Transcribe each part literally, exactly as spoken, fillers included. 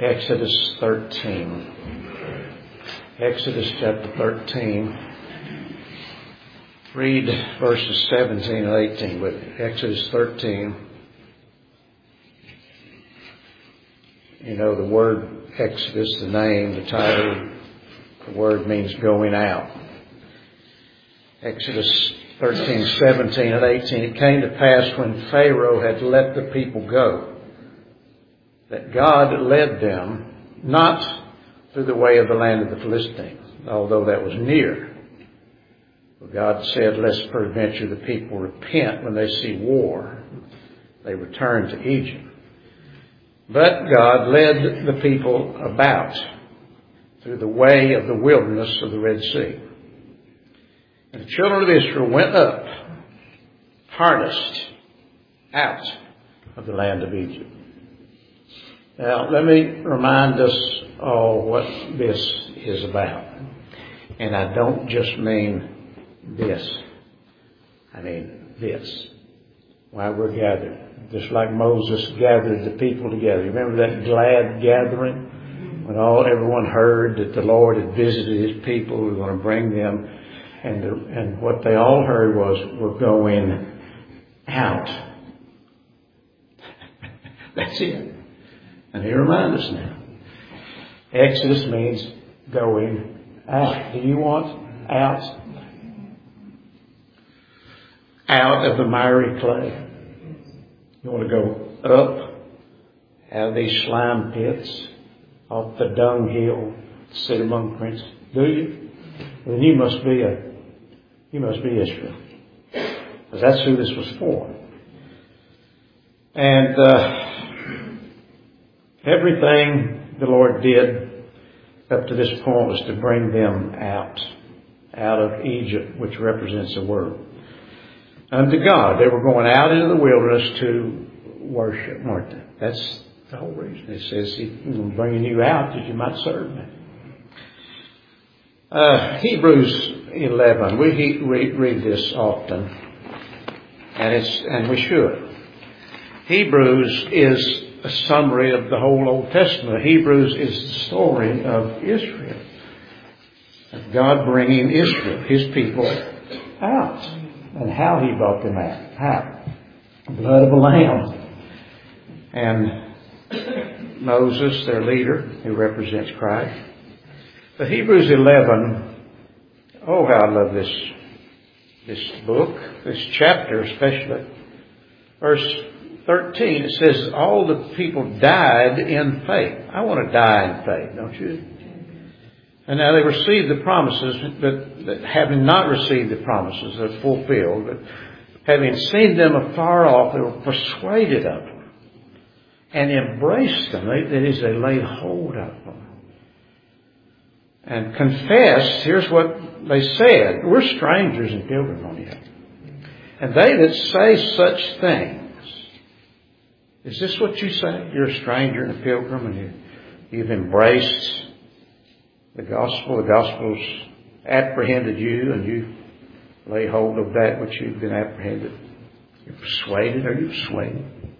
Exodus thirteen. Exodus chapter thirteen. Read verses seventeen and eighteen with me. Exodus thirteen. You know the word Exodus, the name, the title, the word means going out. Exodus thirteen, seventeen and eighteen. It came to pass when Pharaoh had let the people go, that God led them not through the way of the land of the Philistines, although that was near. For God said, lest peradventure the people repent when they see war, they return to Egypt. But God led the people about through the way of the wilderness of the Red Sea. And the children of Israel went up, harnessed, out of the land of Egypt. Now, let me remind us all what this is about. And I don't just mean this. I mean this. Why we're gathered. Just like Moses gathered the people together. You remember that glad gathering? When all everyone heard that the Lord had visited His people, we were going to bring them. And, the, and what they all heard was, we're going out. That's it. And He reminds us now. Exodus means going out. Do you want out? Out of the miry clay. You want to go up out of these slime pits, off the dunghill, sit among princes. Do you? Then you must be a, you must be Israel. Because that's who this was for. And uh, everything the Lord did up to this point was to bring them out, out of Egypt, which represents the world. Unto God. They were going out into the wilderness to worship, weren't they? That's the whole reason. It says He's bringing you out that you might serve Me. Uh, Hebrews eleven. We read, read this often, and it's and we should. Hebrews is a summary of the whole Old Testament. Hebrews is the story of Israel, of God bringing Israel, His people, out. And how He brought them out. How? Blood of a lamb. And Moses, their leader, who represents Christ. But Hebrews eleven, oh how I love this, this book, this chapter especially. Verse thirteen, it says, all the people died in faith. I want to die in faith, don't you? And now they received the promises, but, but having not received the promises, they're fulfilled. But having seen them afar off, they were persuaded of them and embraced them. They, that is, they laid hold of them. And confessed, here's what they said, we're strangers and pilgrims on you. And they that say such things, is this what you say? You're a stranger and a pilgrim and you, you've embraced the gospel, the gospel's apprehended you and you lay hold of that which you've been apprehended. You're persuaded. Are you persuaded?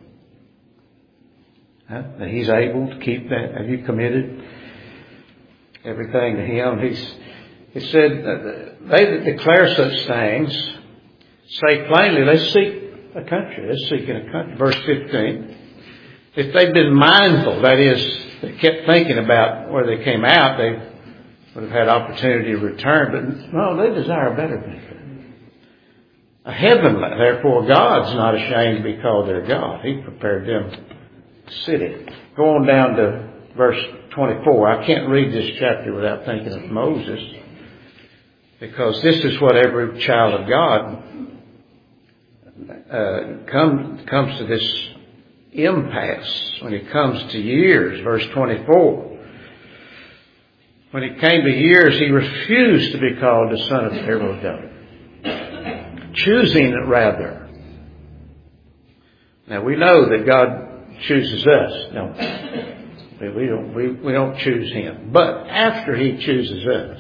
Huh? That He's able to keep that. Have you committed everything to Him? He's, He said, uh, they that declare such things say plainly they seek a country. They're seeking a country. Verse fifteen. If they've been mindful, that is, they kept thinking about where they came out, they would have had opportunity to return, but no, they desire a better country. A heavenly, therefore God's not ashamed to be called their God. He prepared them a city. Go on down to verse twenty-four. I can't read this chapter without thinking of Moses, because this is what every child of God uh, come, comes to this impasse when it comes to years. Verse twenty-four. When it came to years, he refused to be called the son of Pharaoh's daughter, choosing rather. Now we know that God chooses us. No, we don't. We, we don't choose Him. But after He chooses us,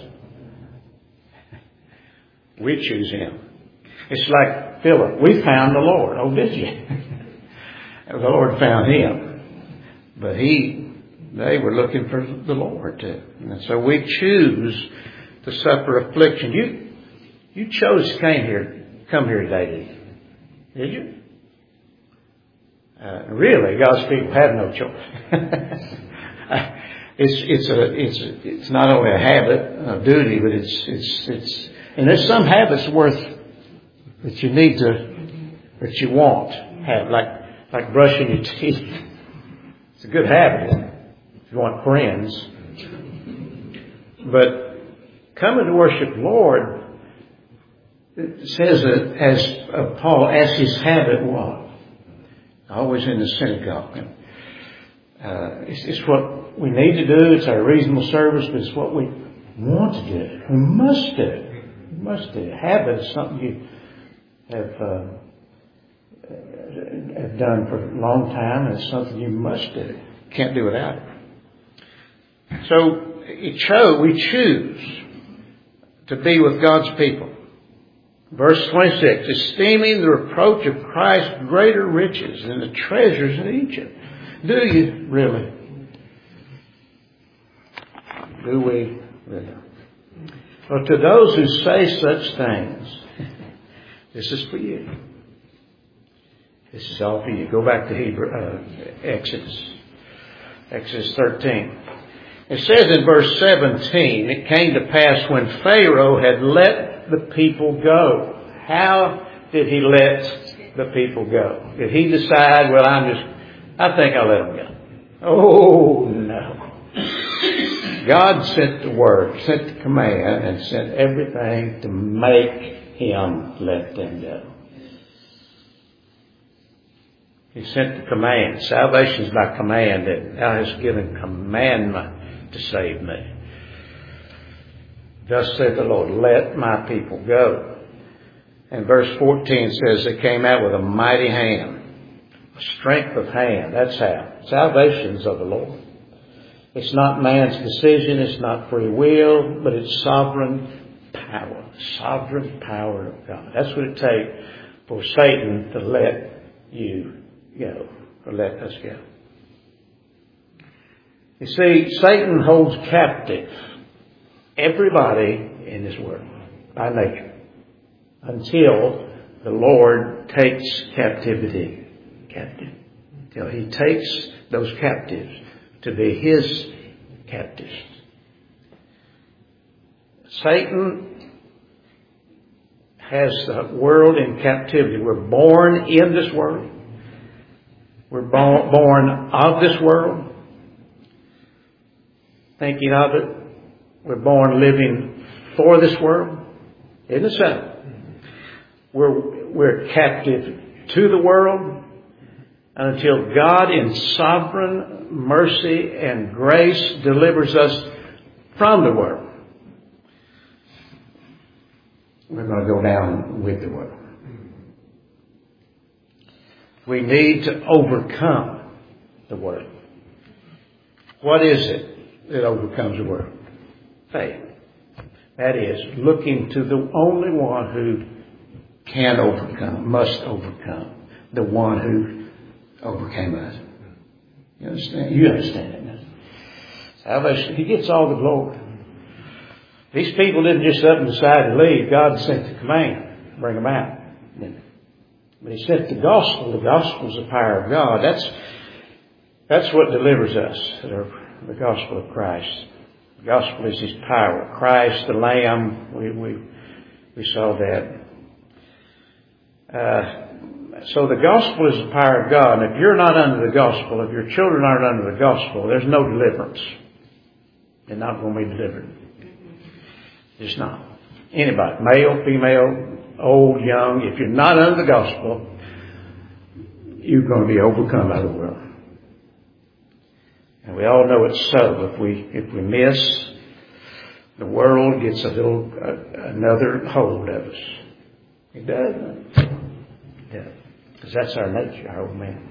we choose Him. It's like Philip. We found the Lord. Oh, did you? The Lord found him, but he they were looking for the Lord too. And so we choose to suffer affliction. You you chose to come here, come here today, did you? Did you? Uh, really, God's people have no choice. it's it's a it's a, it's not only a habit of duty, but it's it's it's and there's some habits worth that you need to that you want have like like brushing your teeth. It's a good habit if you want friends. But coming to worship the Lord, it says that as uh, Paul, as his habit was. Always in the synagogue. Uh, it's, it's what we need to do. It's our reasonable service, but it's what we want to do. We must do. We must do. Habit is something you have, uh, have done for a long time, and it's something you must do. Can't do without it. So it cho- we choose to be with God's people. Verse twenty-six, esteeming the reproach of Christ greater riches than the treasures in Egypt. Do you really? Do we really? Well, to those who say such things, this is for you. This is all for you. Go back to Hebrew, uh, Exodus. Exodus thirteen. It says in verse seventeen, it came to pass when Pharaoh had let the people go. How did he let the people go? Did he decide, well, I'm just, I think I'll let them go? Oh, no. God sent the word, sent the command, and sent everything to make him let them go. He sent the command. Salvation is by command, that thou hast given commandment to save me. Thus said the Lord, let my people go. And verse fourteen says they came out with a mighty hand, a strength of hand. That's how. Salvation is of the Lord. It's not man's decision. It's not free will, but it's sovereign power. Sovereign power of God. That's what it takes for Satan to let you go, or let us go. You see, Satan holds captive everybody in this world by nature until the Lord takes captivity captive. Until he takes those captives to be his captives. Satan has the world in captivity. We're born in this world. We're born, born of this world. Thinking of it. We're born living for this world. Isn't it so? We're, we're captive to the world until God in sovereign mercy and grace delivers us from the world. We're going to go down with the world. We need to overcome the world. What is it that overcomes the world? Faith. That is, looking to the only one who can overcome, must overcome, the one who overcame us. You understand? You understand it. Salvation, he gets all the glory. These people didn't just up and decide to leave. God sent the command, bring them out. But he sent the gospel. The gospel is the power of God. That's that's what delivers us, the gospel of Christ. The gospel is his power. Christ, the Lamb, we we, we saw that. Uh, so the gospel is the power of God. And if you're not under the gospel, if your children aren't under the gospel, there's no deliverance. They're not going to be delivered. It's not. Anybody, male, female, old, young, if you're not under the gospel, you're going to be overcome by the world. And we all know it's so. If we if we miss, the world gets a little uh, another hold of us. It does. Yeah, because that's our nature, our old man.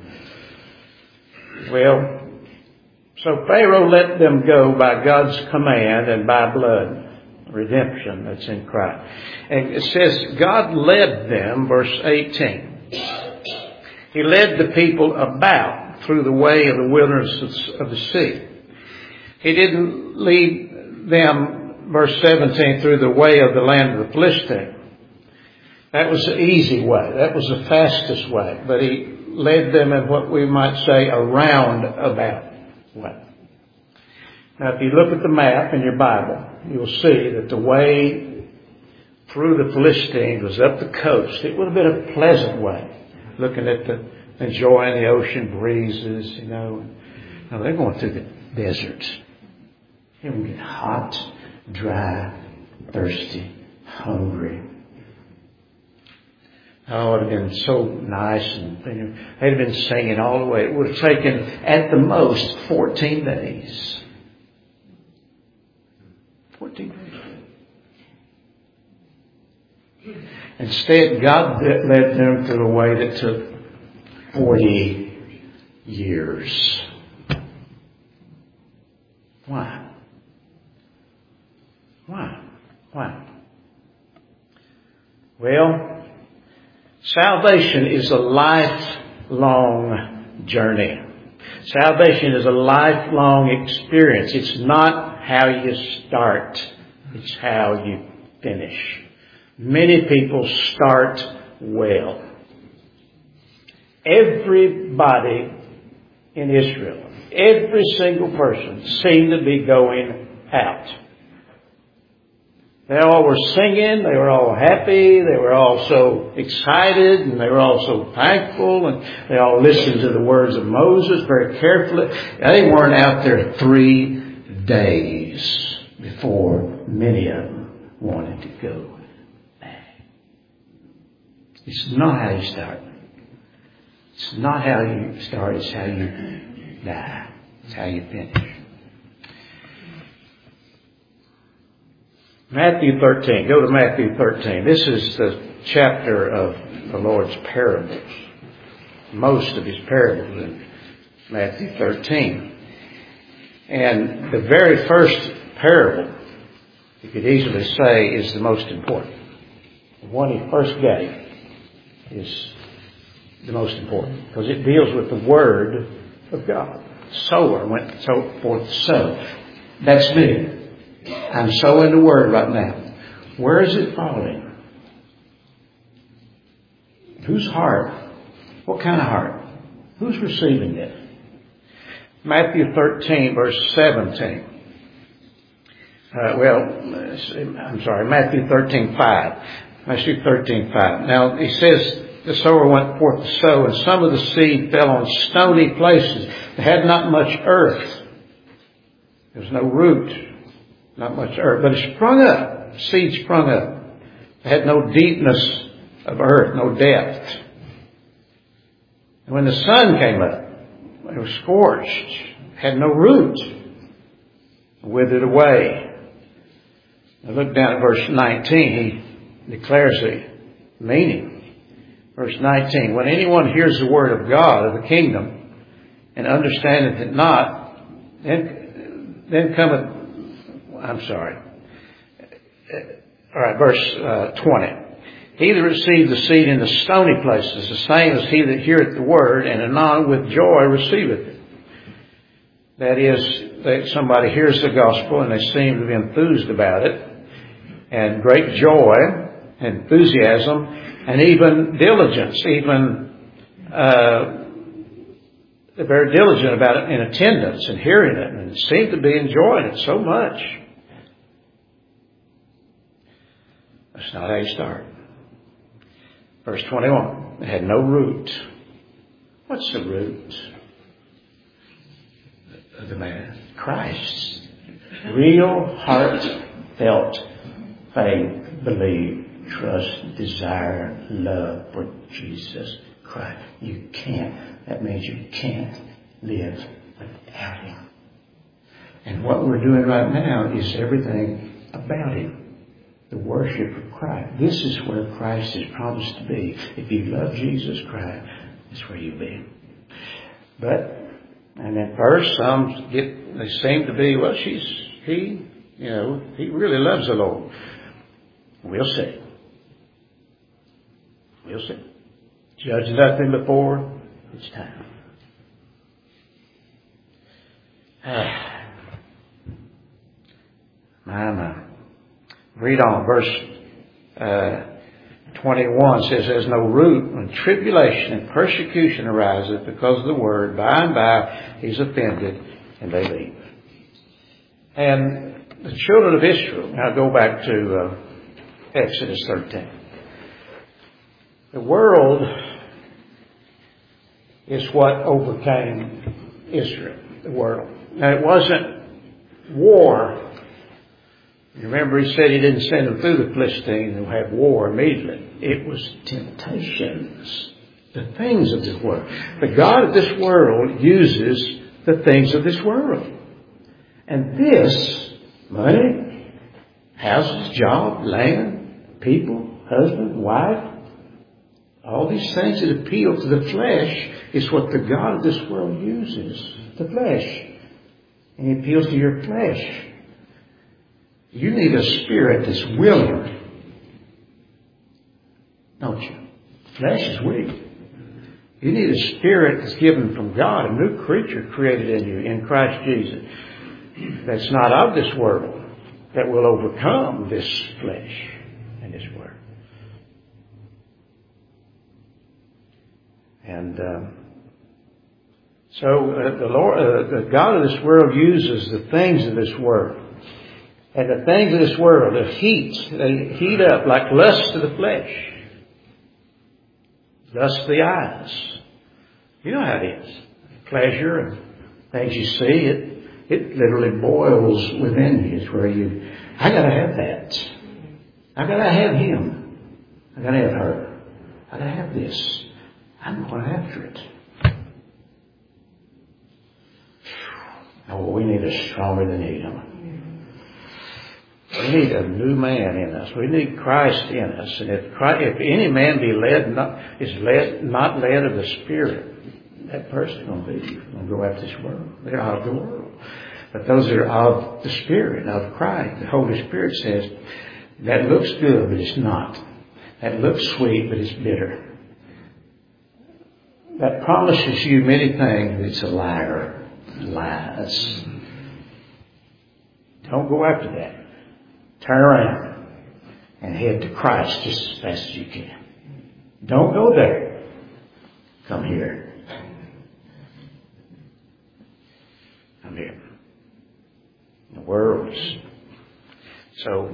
Well, so Pharaoh let them go by God's command and by blood. Redemption that's in Christ. And it says God led them, verse eighteen. He led the people about through the way of the wilderness of the sea. He didn't lead them, verse seventeen, through the way of the land of the Philistine. That was the easy way. That was the fastest way. But he led them in what we might say a roundabout way. Now, if you look at the map in your Bible, you'll see that the way through the Philistines was up the coast. It would have been a pleasant way, looking at the, enjoying the ocean breezes, you know. Now, they're going through the deserts. It would get hot, dry, thirsty, hungry. Oh, it would have been so nice, and they'd have been singing all the way. It would have taken, at the most, fourteen days. fourteen days. Instead, God led them through a way that took forty years. Why? Why? Why? Well, salvation is a lifelong journey. Salvation is a lifelong experience. It's not how you start. It's how you finish. Many people start well. Everybody in Israel, every single person seemed to be going out. They all were singing, they were all happy, they were all so excited, and they were all so thankful, and they all listened to the words of Moses very carefully. They weren't out there three days before many of them wanted to go back. It's not how you start. It's not how you start, it's how you die. It's how you finish. Matthew thirteen. Go to Matthew thirteen. This is the chapter of the Lord's parables. Most of his parables in Matthew thirteen. And the very first parable, you could easily say, is the most important. The one he first gave is the most important because it deals with the Word of God. Sower went so forth to sow. That's me. I'm sowing the Word right now. Where is it falling? Whose heart? What kind of heart? Who's receiving it? Matthew thirteen, verse seventeen. Uh, well, I'm sorry, Matthew thirteen, five. Matthew thirteen, five. Now, he says, the sower went forth to sow, and some of the seed fell on stony places. It had not much earth. There was no root. Not much earth, but it sprung up. Seed sprung up. It had no deepness of earth, no depth. And when the sun came up, it was scorched. Had no root. Withered away. Now look down at verse nineteen. He declares the meaning. Verse nineteen. When anyone hears the word of God, of the kingdom, and understandeth it not, then, then cometh I'm sorry. All right, verse uh, twenty. He that received the seed in the stony places, the same as he that heareth the word, and anon with joy receiveth it. That is, that somebody hears the gospel and they seem to be enthused about it, and great joy, enthusiasm, and even diligence, even uh, they're very diligent about it in attendance and hearing it, and seem to be enjoying it so much. That's not how you start. Verse twenty-one. It had no root. What's the root of the man? Christ. Real, heartfelt faith, believe, trust, desire, love for Jesus Christ. You can't. That means you can't live without Him. And what we're doing right now is everything about Him. The worship of Christ. This is where Christ is promised to be. If you love Jesus Christ, that's where you'll be. But, and at first some get, they seem to be, well, she's, he, you know, he really loves the Lord. We'll see. We'll see. Judge nothing before it's time. Ah. My, my. Read on. Verse uh, twenty-one says, there's no root when tribulation and persecution arises because of the word. By and by he's offended and they leave. And the children of Israel, now go back to uh, Exodus thirteen. The world is what overcame Israel, the world. Now it wasn't war. You remember he said he didn't send them through the Philistines and have war immediately. It was temptations, the things of this world. The God of this world uses the things of this world. And this, money, houses, job, land, people, husband, wife, all these things that appeal to the flesh is what the God of this world uses. The flesh. And he appeals to your flesh. You need a spirit that's willing. Don't you? Flesh is weak. You need a spirit that's given from God, a new creature created in you in Christ Jesus. That's not of this world, that will overcome this flesh and this world. And um, so uh, the Lord, uh, the God of this world uses the things of this world. And the things of this world, the heat, they heat up like lust of the flesh. Lust of the eyes. You know how it is. Pleasure and things you see, it it literally boils within you. It's where you, I gotta have that. I gotta have him. I gotta have her. I gotta have this. I'm going after it. Oh, we need a stronger than him. We need a new man in us. We need Christ in us. And if Christ, if any man be led, not, is led, not led of the Spirit, that person's going to be, going to go after this world. They're of the world. But those that are of the Spirit, of Christ, the Holy Spirit says, that looks good, but it's not. That looks sweet, but it's bitter. That promises you many things, but it's a liar. Lies. Don't go after that. Turn around and head to Christ just as fast as you can. Don't go there. Come here. Come here. The world is... So,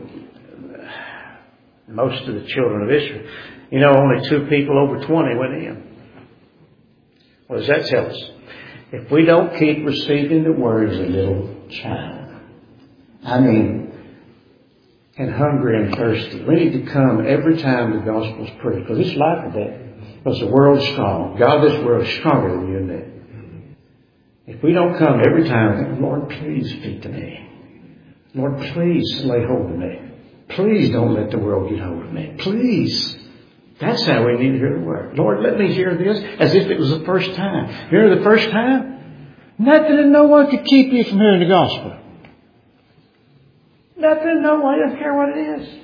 most of the children of Israel, you know, only two people over twenty went in. What does that tell us? If we don't keep receiving the word as a little child, I mean, and hungry and thirsty. We need to come every time the gospel's preached. Because it's like that. Because the world's strong. God, this world is stronger than you and me. If we don't come every time, Lord, please speak to me. Lord, please lay hold of me. Please don't let the world get hold of me. Please. That's how we need to hear the word. Lord, let me hear this as if it was the first time. Hear the first time? Nothing and no one could keep you from hearing the gospel. Nothing, no one, I don't care what it is.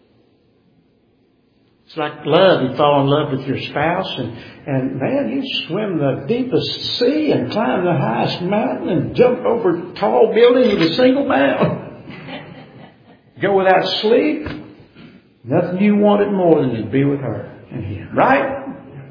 It's like love. You fall in love with your spouse and, and man, you swim the deepest sea and climb the highest mountain and jump over tall buildings with a single bound. Go without sleep. Nothing you wanted more than to be with her and him. Right?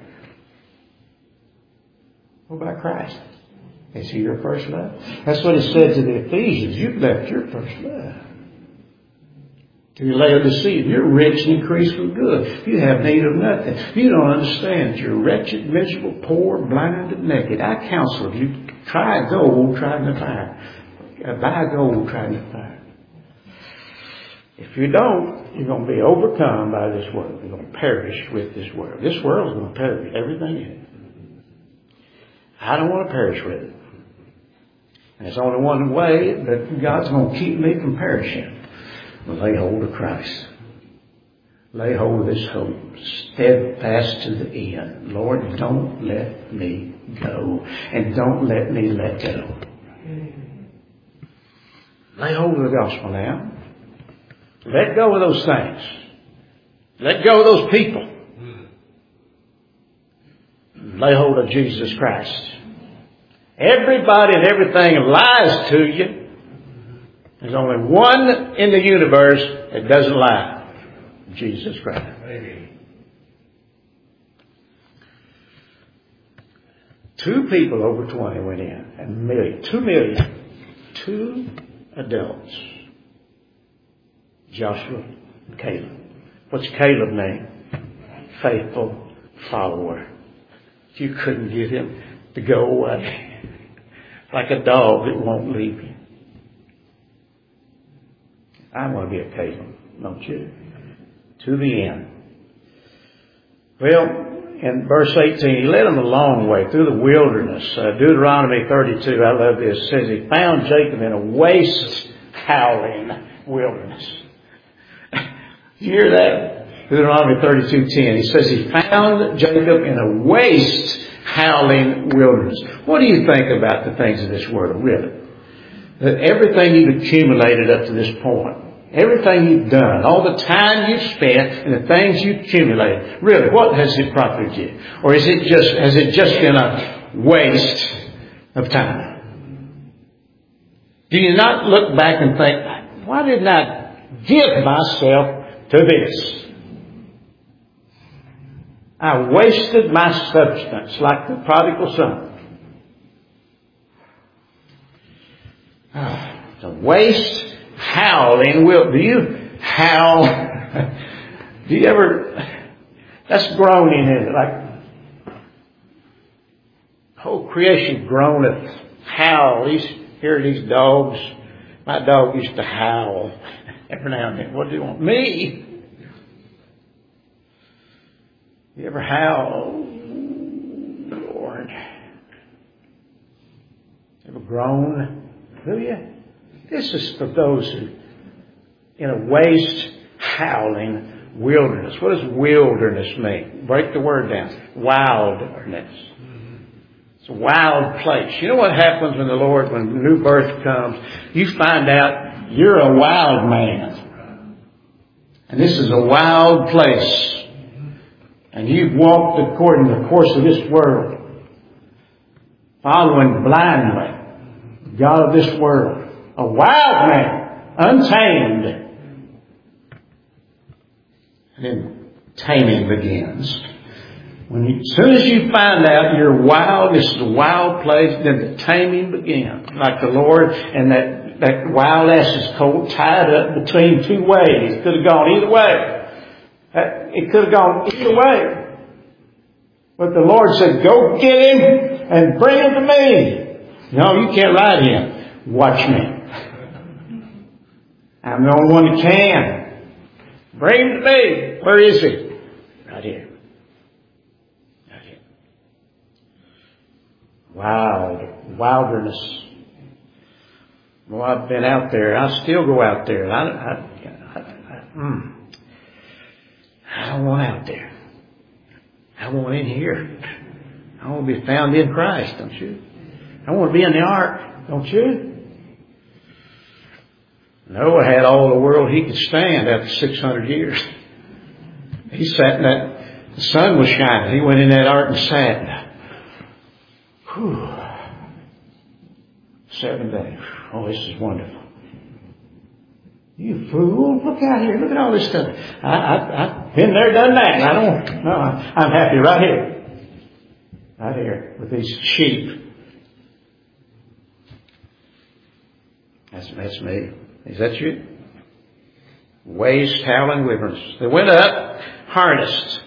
What about Christ? Is he your first love? That's what he said to the Ephesians. You've left your first love. To the Laodiceans, you're rich and increased with good. You have need of nothing. You don't understand. You're wretched, miserable, poor, blind, and naked. I counsel you, try gold, try in the fire. Buy gold, try in the fire. If you don't, you're going to be overcome by this world. You're going to perish with this world. This world is going to perish. Everything in it. I don't want to perish with it. And there's only one way that God's going to keep me from perishing. Lay hold of Christ. Lay hold of this hope. Steadfast to the end. Lord, don't let me go. And don't let me let go. Lay hold of the gospel now. Let go of those things. Let go of those people. Lay hold of Jesus Christ. Everybody and everything lies to you. There's only one in the universe that doesn't lie. Jesus Christ. Amen. Two people over twenty went in. A million. Two million. Two adults. Joshua and Caleb. What's Caleb's name? Faithful follower. You couldn't get him to go away. Like a dog that won't leave you. I want to be a Caleb, don't you? To the end. Well, in verse eighteen, he led them a long way through the wilderness. Uh, Deuteronomy thirty-two, I love this, says he found Jacob in a waste, howling wilderness. You hear that? Deuteronomy thirty-two ten. He says he found Jacob in a waste, howling wilderness. What do you think about the things of this world, really? That everything you've accumulated up to this point, everything you've done, all the time you've spent, and the things you've accumulated, really, what has it profited you? Or is it just has it just been a waste of time? Do you not look back and think, why didn't I give myself to this? I wasted my substance like the prodigal son. Oh, it's a waste, howling will. Do you howl? Do you ever? That's groaning, isn't it? Like whole creation groaneth, howl. These hear these dogs. My dog used to howl every now and then. What do you want? Me? You ever howl, Lord? Ever groan? Do you? This is for those who, in a waste, howling wilderness. What does wilderness mean? Break the word down. Wilderness. It's a wild place. You know what happens when the Lord, when new birth comes? You find out you're a wild man. And this is a wild place. And you've walked according to the course of this world, following blindly the God of this world. A wild man, untamed. And then taming begins. When you, as soon as you find out you're wild, this is a wild place, then the taming begins. Like the Lord and that, that wild ass's colt tied up between two ways. It could have gone either way. It could have gone either way. But the Lord said, go get him and bring him to me. No, you can't ride him. Watch me. I'm the only one that can. Bring him to me. Where is he? Right here. Right here. Wild. Wilderness. Well, I've been out there. I still go out there. I, I, I, I, mm. I don't want out there. I want in here. I want to be found in Christ, don't you? I want to be in the ark, don't you? Noah had all the world he could stand after six hundred years. He sat in that, the sun was shining. He went in that ark and sat. Whew. Seven days. Oh, this is wonderful. You fool, look out here. Look at all this stuff. I, I, I've been there, done that. I don't, no, I'm happy right here. Right here with these sheep. That's, that's me. Is that you? Waste, howling wilderness. They went up, harnessed.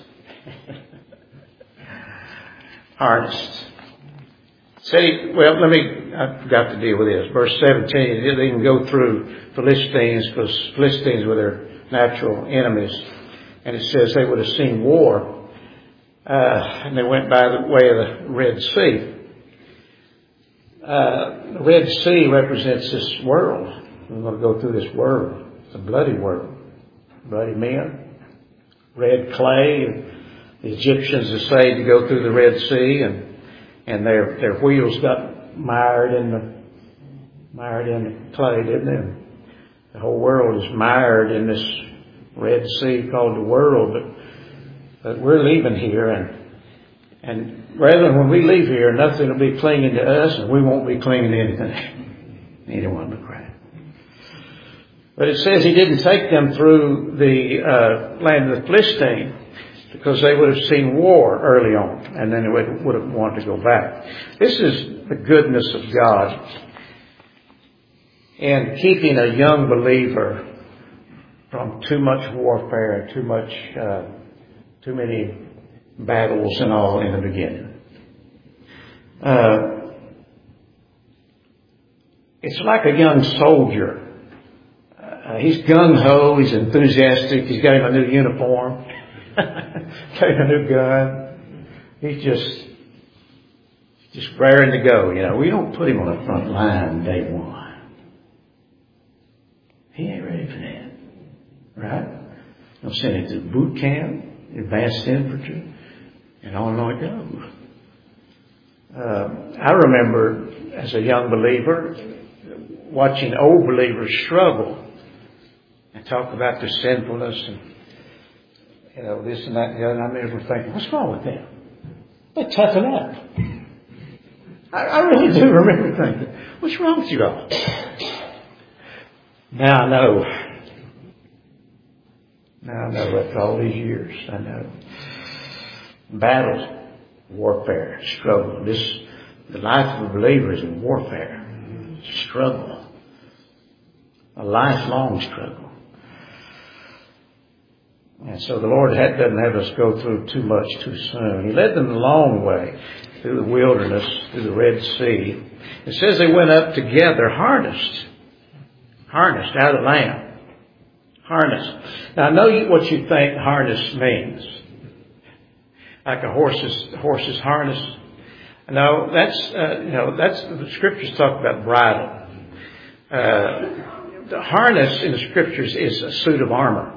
Harnessed. Say, well, let me, I forgot to deal with this. Verse seventeen, they can go through Philistines, because Philistines were their natural enemies. And it says they would have seen war. Uh, and they went by the way of the Red Sea. Uh, the Red Sea represents this world. We're going to go through this world. It's a bloody world. Bloody men. Red clay. And the Egyptians decided to go through the Red Sea, and and their their wheels got mired in the mired in the clay, didn't they? The whole world is mired in this Red Sea called the world, but but we're leaving here, and and rather when we leave here, nothing will be clinging to us, and we won't be clinging to anything, anyone but Christ. But it says he didn't take them through the uh, land of the Philistine because they would have seen war early on, and then they would, would have wanted to go back. This is the goodness of God in keeping a young believer from too much warfare and too much, uh, too many battles and all in the beginning. Uh, it's like a young soldier. Uh, he's gung-ho, he's enthusiastic, he's got him a new uniform, got him a new gun. He's just, just raring to go, you know. We don't put him on the front line day one. He ain't ready for that. Right? Don't send him to boot camp, advanced infantry, and on and on it goes. Uh, I remember as a young believer watching old believers struggle and talk about their sinfulness and, you know, this and that and the other. And I remember thinking, what's wrong with them? They toughen up. I, I really do remember thinking, what's wrong with you all? Now I know. Now I know after all these years. I know. Battles, warfare, struggle. This, the life of a believer is a warfare, struggle, a lifelong struggle. And so the Lord had, doesn't have us go through too much too soon. He led them a long way through the wilderness, through the Red Sea. It says they went up together, harnessed, harnessed out of the land. Harnessed. Now I know you, what you think harness means. Like a horse's, horse's harness. No, that's, uh, you know, that's, the scriptures talk about bridle. Uh, the harness in the scriptures is a suit of armor.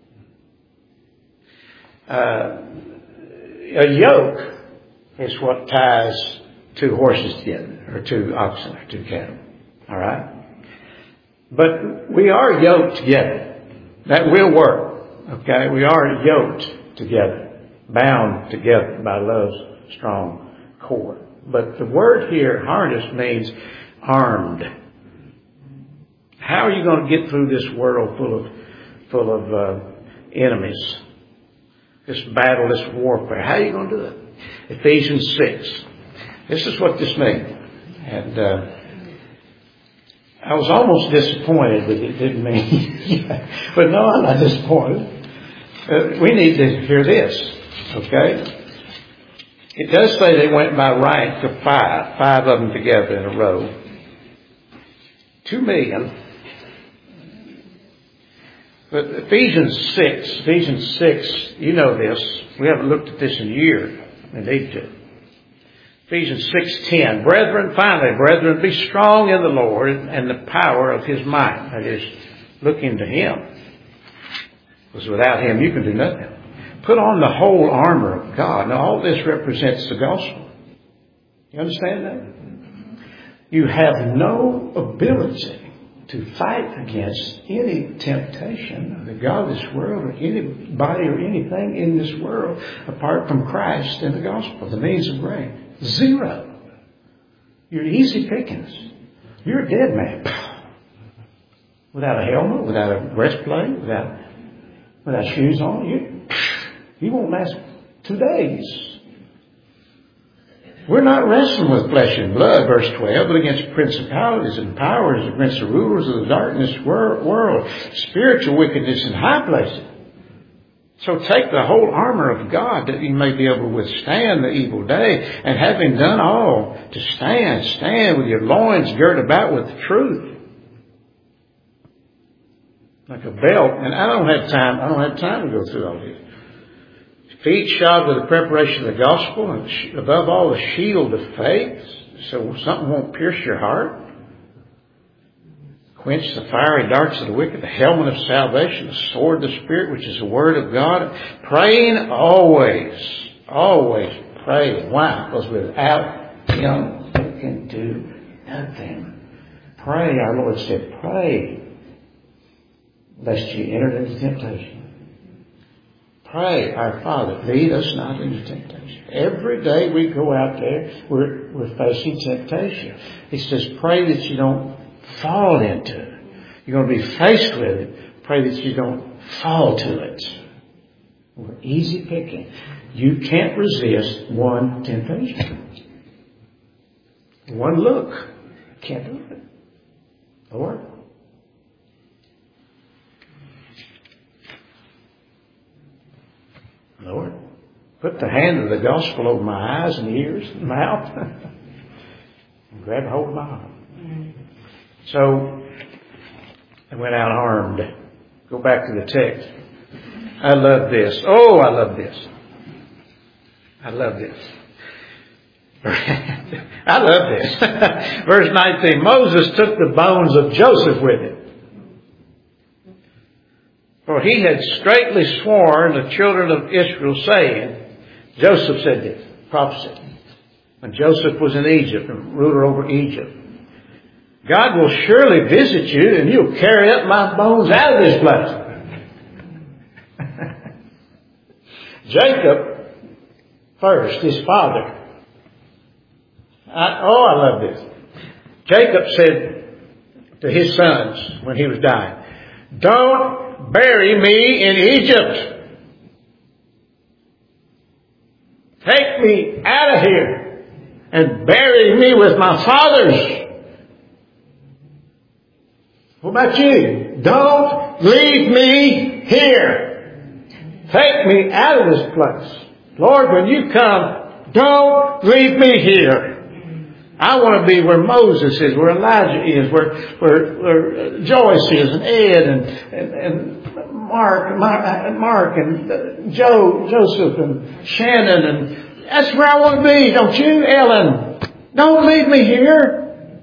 Uh, a yoke is what ties two horses together, or two oxen, or two cattle. All right? But we are yoked together. That will work. Okay? We are yoked together, bound together by love's strong cord. But the word here, harness, means armed. How are you going to get through this world full of, full of uh, enemies? This battle, this warfare. How are you going to do it? Ephesians six. This is what this means. And uh, I was almost disappointed that it didn't mean. But no, I'm not disappointed. Uh, we need to hear this. Okay? It does say they went by rank of five. Five of them together in a row. Two million. But Ephesians six, Ephesians six, you know this. We haven't looked at this in years. We need to. Ephesians six ten. Brethren, finally, brethren, be strong in the Lord and the power of His might. That is, looking to Him. Because without Him, you can do nothing. Put on the whole armor of God. Now, all this represents the gospel. You understand that? You have no ability to fight against any temptation of the God of this world or anybody or anything in this world apart from Christ and the gospel, the means of grace. Zero. You're easy pickings. You're a dead man. Without a helmet, without a breastplate, without without shoes on, you you won't last two days. We're not wrestling with flesh and blood, verse twelve, but against principalities and powers, against the rulers of the darkness world, spiritual wickedness in high places. So take the whole armor of God that you may be able to withstand the evil day, and having done all, to stand, stand with your loins girt about with the truth. Like a belt. And I don't have time, I don't have time to go through all this. Feet shod with the preparation of the gospel, and above all the shield of faith, so something won't pierce your heart. Quench the fiery darts of the wicked, the helmet of salvation, the sword of the Spirit, which is the word of God. Praying always, always praying. Why? Because without Him you can do nothing. Pray, our Lord said, pray, lest you enter into temptation. Pray, our Father, lead us not into temptation. Every day we go out there, we're, we're facing temptation. He says, pray that you don't fall into it. You're going to be faced with it. Pray that you don't fall to it. We're easy picking. You can't resist one temptation. One look. Can't do it. Lord, Lord, put the hand of the gospel over my eyes and ears and mouth and grab a hold of my heart. So I went out armed. Go back to the text. I love this. Oh, I love this. I love this. I love this. Verse nineteen. Moses took the bones of Joseph with him, for he had straitly sworn the children of Israel, saying, Joseph said this, prophecy, when Joseph was in Egypt and ruler over Egypt, God will surely visit you and you'll carry up my bones out of this place. Jacob, first, his father. I, oh, I love this. Jacob said to his sons when he was dying, don't bury me in Egypt. Take me out of here and bury me with my fathers. What about you? Don't leave me here. Take me out of this place. Lord, when you come, don't leave me here. I want to be where Moses is, where Elijah is, where where, where Joyce is, and Ed, and and, and Mark, Mark, Mark, and uh, Joe, Joseph, and Shannon, and that's where I want to be. Don't you, Ellen? Don't leave me here.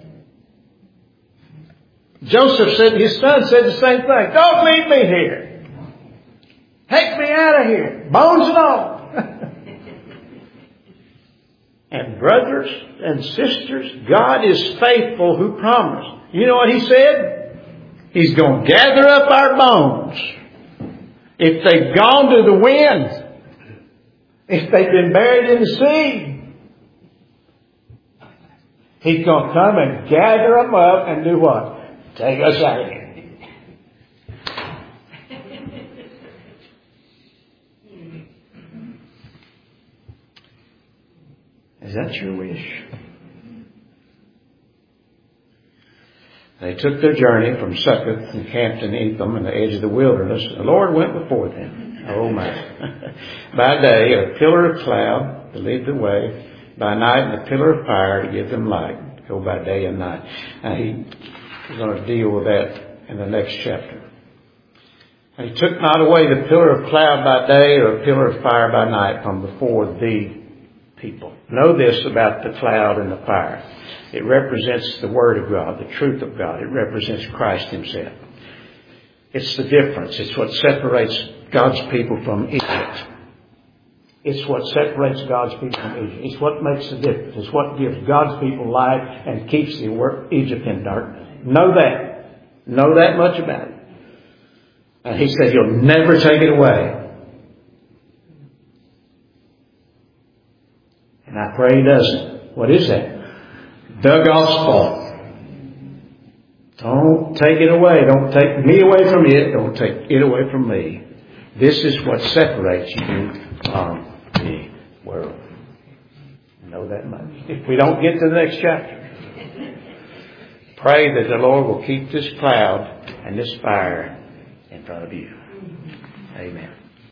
Joseph said, his son said the same thing. Don't leave me here. Take me out of here, bones and all. And brothers and sisters, God is faithful who promised. You know what he said? He's going to gather up our bones. If they've gone to the wind, if they've been buried in the sea, he's going to come and gather them up and do what? Take us out of here. Is that your wish? They took their journey from Succoth and camped in Etham in the edge of the wilderness. The Lord went before them. Oh my. By day, a pillar of cloud to lead the way. By night, a pillar of fire to give them light. Go by day and night. Now he is going to deal with that in the next chapter. And he took not away the pillar of cloud by day or a pillar of fire by night from before the people. Know this about the cloud and the fire. It represents the Word of God, the truth of God. It represents Christ Himself. It's the difference. It's what separates God's people from Egypt. It's what separates God's people from Egypt. It's what makes the difference. It's what gives God's people light and keeps the Egypt in darkness. Know that. Know that much about it. And He said He'll never take it away. And I pray He doesn't. What is that? The gospel. Don't take it away. Don't take me away from it. Don't take it away from me. This is what separates you from the world. Know that much. If we don't get to the next chapter, pray that the Lord will keep this cloud and this fire in front of you. Amen.